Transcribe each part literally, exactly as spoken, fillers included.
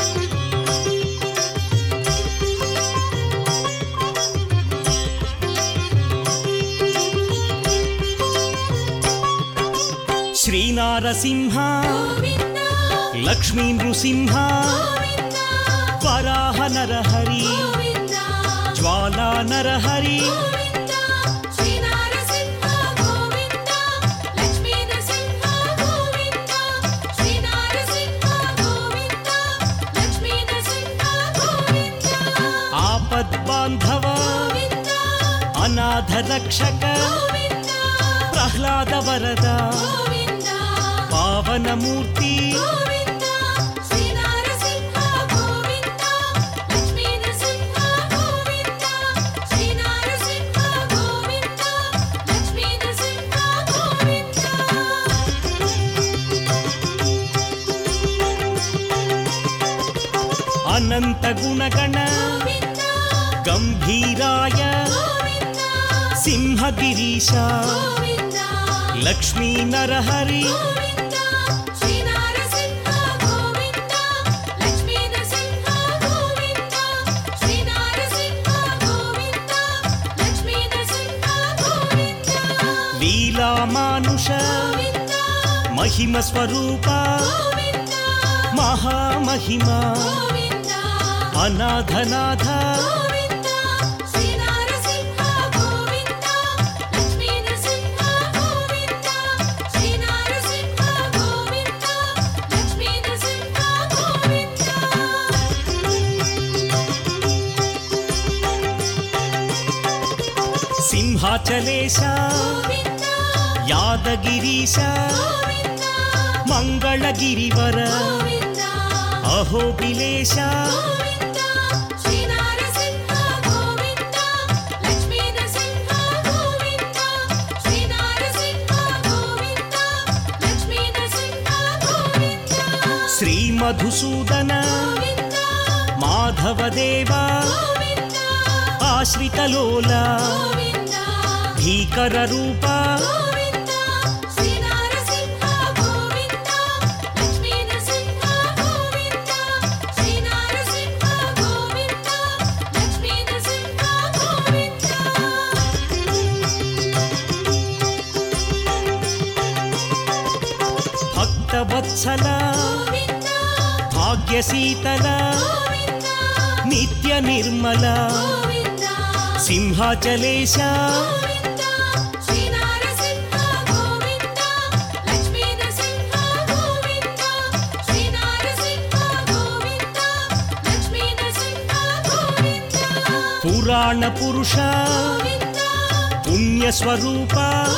శ్రీనారసింహ లక్ష్మీ నృసింహ వరాహ నరహరి జ్వాలా నరహరి ఆపద్బాంధవ అనాథ రక్షక ప్రహ్లాద వరద పావనమూర్తి అనంత గుణగణ గంభీరాయ సింహగిరీశ లక్ష్మీ నరహరి లీలామానుష మహిమ స్వరూప మహామహిమ అనాథనాథ సింహాచలేశ యాదగిరీశ మంగళగిరివర అహోబిలేశ శ్రీమధుసూదన మాధవదేవ ఆశ్రితలోల భీకర రూప భక్తవత్సల భాగ్యశీతల నిత్య నిర్మల సింహాచలేశ పురాణ పురుష పుణ్యస్వరూప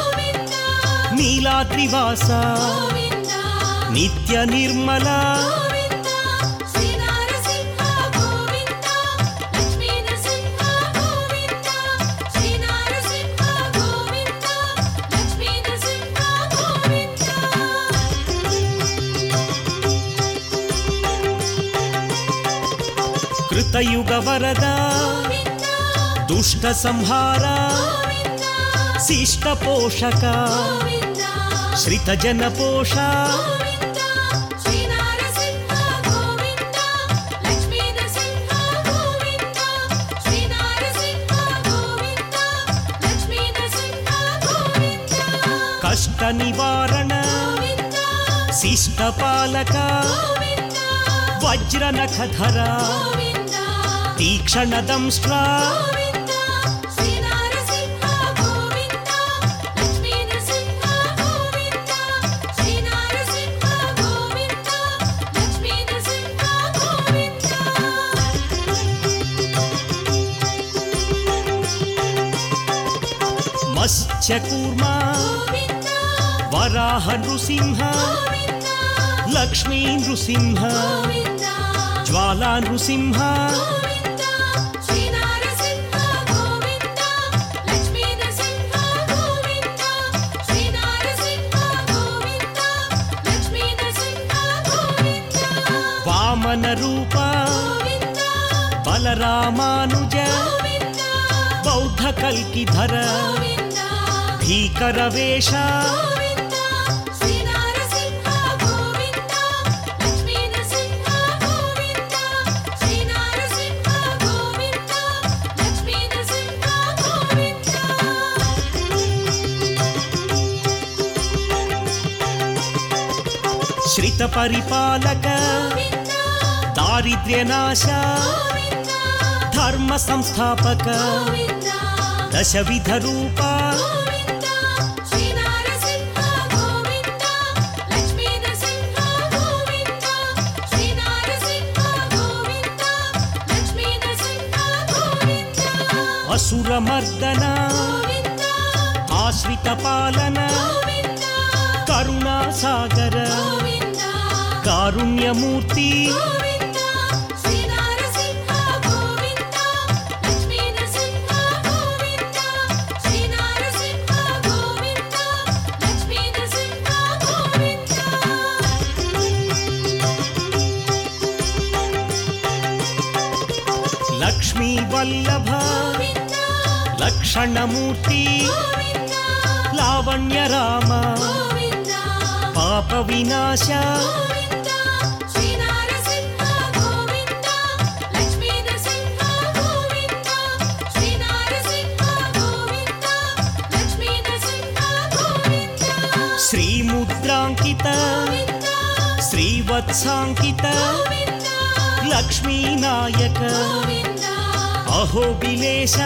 నీలాద్రివాస నిత్య నిర్మల కృతయుగ వరద దుష్ట సంహార శిష్ట పోషక శ్రిత జన పోష కష్ట నివారణ శిష్ట పాలక వజ్ర నఖధర తీక్షణ దంష్ట్రా మత్స్యకూర్మ వరాహ నృసింహ లక్ష్మీ నృసింహ జ్వాలా నృసింహ వామన రూప బలరామానుజ బౌద్ధ కల్కిధర భీకర వేష దుష్ట పరిపాలక దారిద్ర్య నాశ ధర్మ సంస్థాపక దశవిధ రూప అసురమర్దన ఆశ్రిత పాలన కరుణా సాగర కారుణ్యమూర్తి లక్ష్మీ వల్లభ లక్షణమూర్తి లావణ్య రామ పాప వినాశ శ్రీముద్రాంకిత శ్రీవత్సాంకిత లక్ష్మీనాయక అహోబిలేశ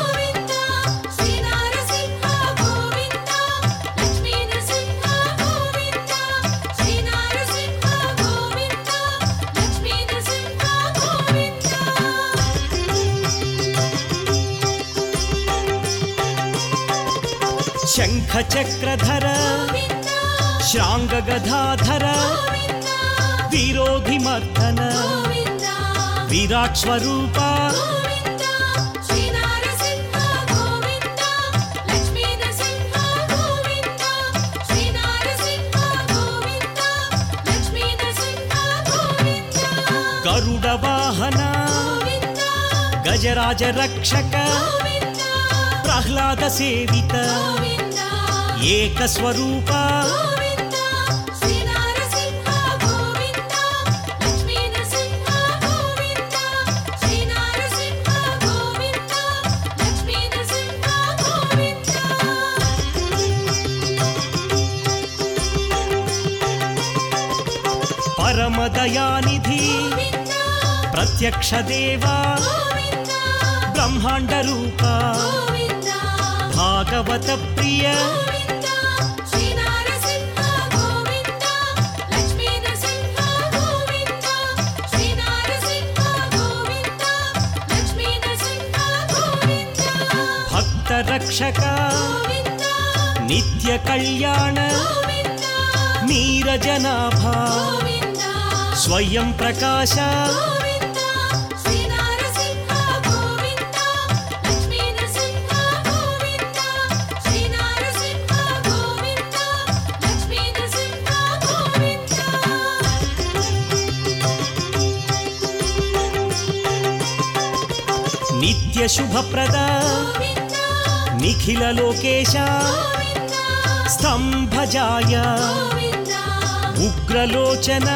శంఖ చక్రధర శ్రాంగ గదాధర విరోధి మర్దన విరాట్ స్వరూప గరుడ వాహన గజరాజ రక్షక ప్రహ్లాద సేవిత ఏక స్వరూప పరమదయానిధి ప్రత్యక్ష దేవా బ్రహ్మాండ రూప భాగవత ప్రియ భక్త రక్షక నిత్య కళ్యాణ నీరజనాభ స్వయం ప్రకాశ నిత్య శుభప్రద నిఖిల లోకేశ స్తంభజాయ ఉగ్రలోచన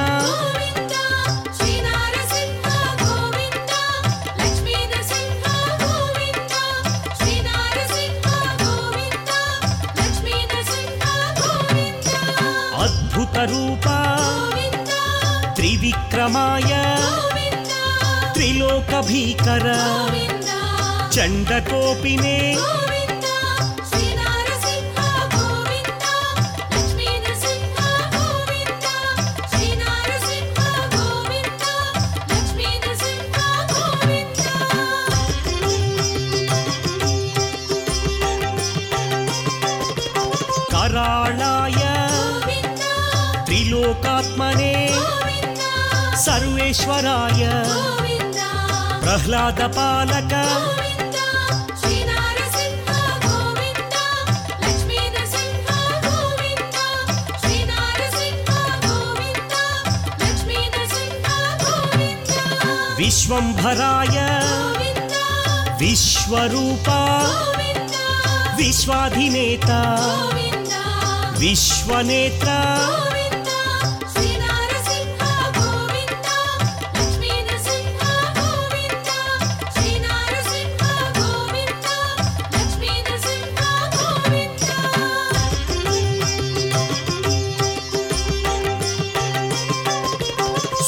అద్భుత రూప త్రివిక్రమాయ త్రిలోక భీకర చండకోపినే कराळाय त्रिलोकात्मने सर्वेश्वराय प्रह्लाद पालक विश्वंभराय विश्वरूपा विश्वाधिनेता विश्वनेत्रा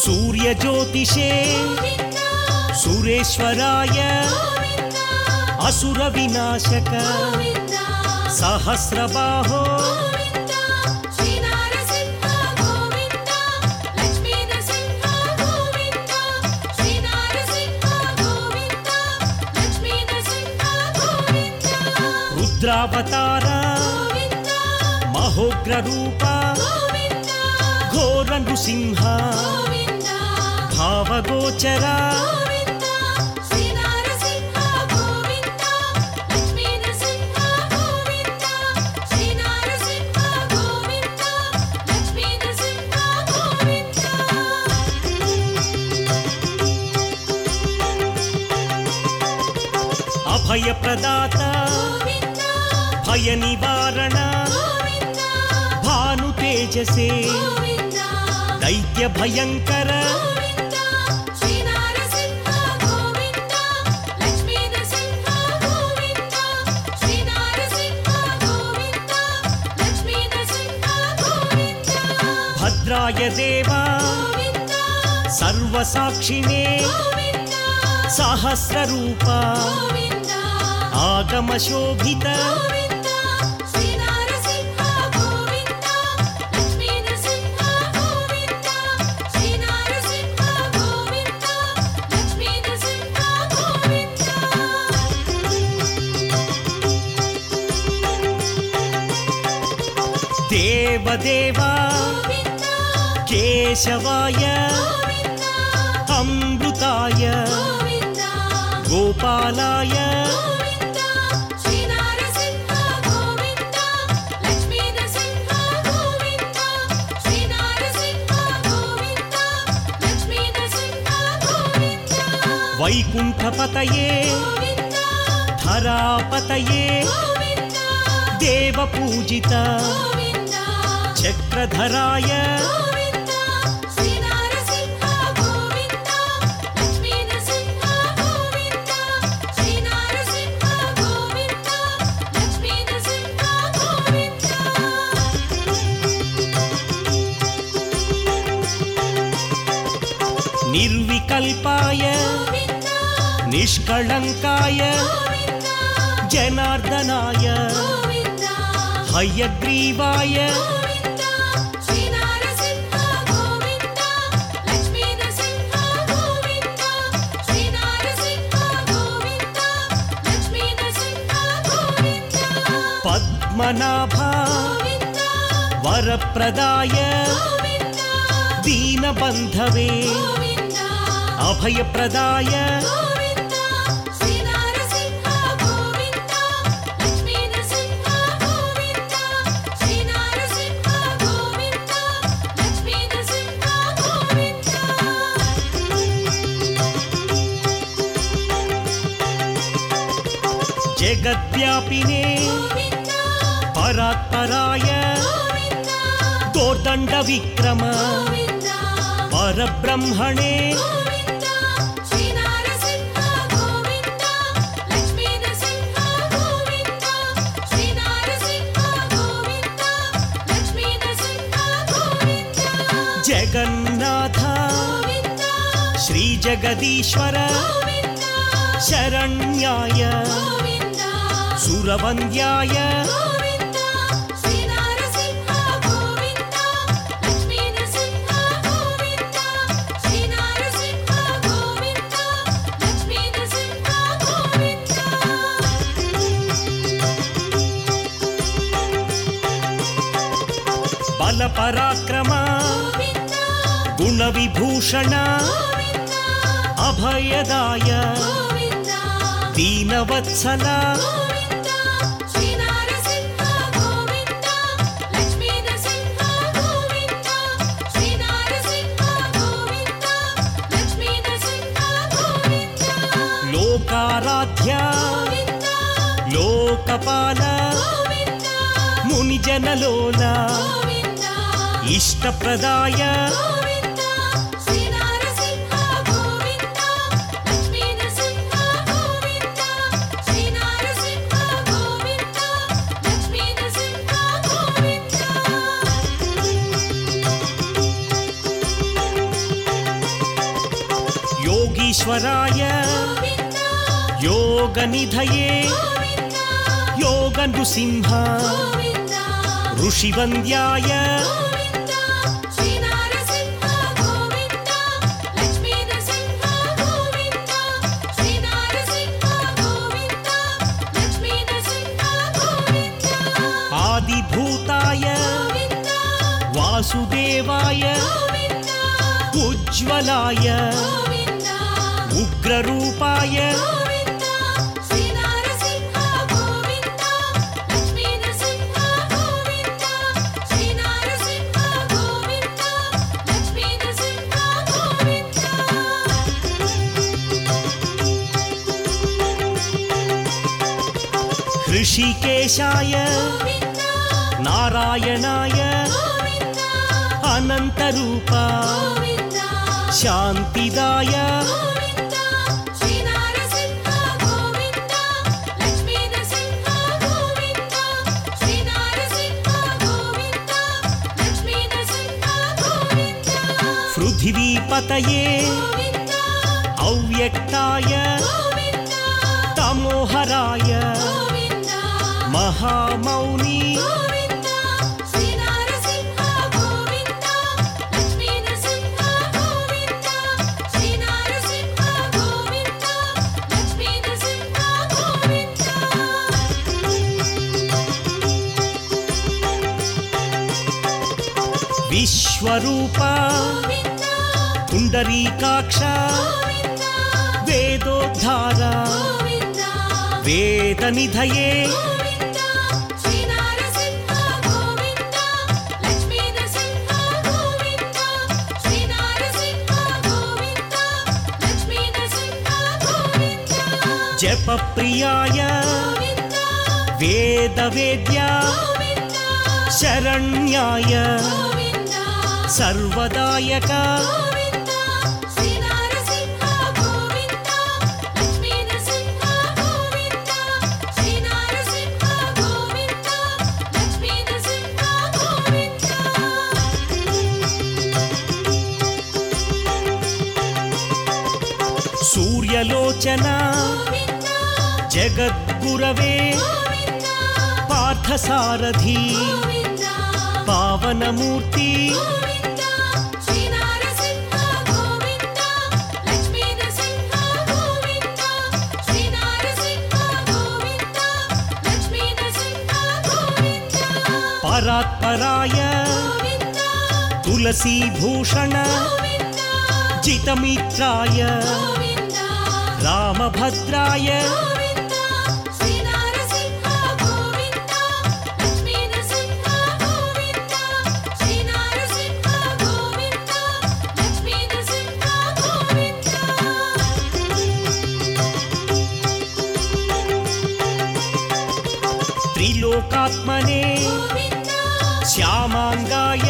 सूर्यज्योतिषे सुरेश्वराय असुरविनाशक सहस्रबाहो रुद्रावतार महोग्ररूप घोर नृसिंह भावगोचर अभय प्रदाता भय निवारण भानु तेजसे दैत्य भयंकर भद्राय देवा सर्वसाक्षिणे सहस्ररूपा आगम शोभित देवदेवा केशवाय अमृताय गोपालाय वैकुंठपतये धरापतये देवपूजिता चक्रधराय निर्विकल्पाय निष्कलंकाय जनार्दनाय हयग्रीवाय पद्मनाभ वरप्रदाय दीनबन्धवे अभयप्रदाय जगद्व्यापिने परात्पराय दोर्दंड विक्रम परब्रह्मणे जगन्नाथ श्री जगदीश्वर शरण्याय सुरवन्द्याय बल पराक्रम गुण विभूषण अभयदाय दीनवत्सल लोकाराध्य लोकपाल मुनिजनलोल इष्टप्रदाय యోగీశ్వరాయ యోగనిధయే యోగ నృసింహ ఋషివంద్యాయ ఆదిభూతాయ వాసుదేవాయ ఉజ్వలాయ ఉగ్రరూపాయ ఋషికేశాయ నారాయణాయ అనంతరూప శాంతిదాయ పృథివీపతయే అవ్యక్తాయ తమోహరాయ మహామౌని విశ్వరూప పుండరీకాక్ష వేదోద్ధార వేదనిధయే జపప్రియాయ వేదవేద్య శరణ్యాయ సర్వదాయక సూర్యలోచన జగద్గురవే పార్థసారథి పావనమూర్తి పరాత్పరాయ తులసీభూషణ జితమిత్రాయ రామభద్రాయ త్రిలోకాత్మనే శ్యామాంగాయ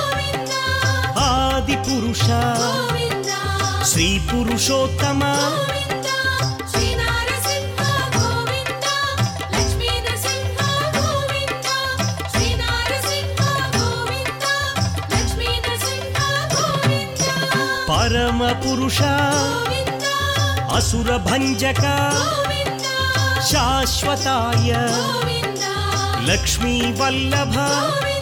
ఆదిపురుష శ్రీ పురుషోత్తమ పరమ పురుష అసుర భంజక శాశ్వతాయ లక్ష్మీ వల్లభ